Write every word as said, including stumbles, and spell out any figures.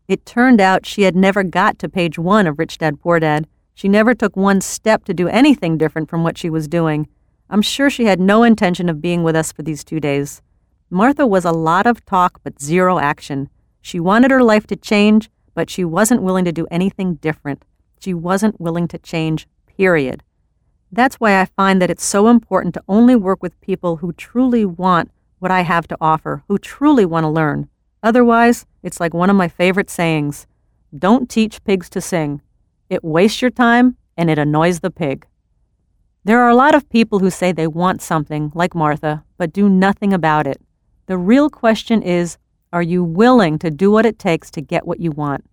It turned out she had never got to page one of Rich Dad Poor Dad. She never took one step to do anything different from what she was doing. I'm sure she had no intention of being with us for these two days. Martha was a lot of talk but zero action. She wanted her life to change, but she wasn't willing to do anything different. She wasn't willing to change, period. That's why I find that it's so important to only work with people who truly want what I have to offer, who truly want to learn. Otherwise, it's like one of my favorite sayings, don't teach pigs to sing. It wastes your time and it annoys the pig. There are a lot of people who say they want something, like Martha, but do nothing about it. The real question is, are you willing to do what it takes to get what you want?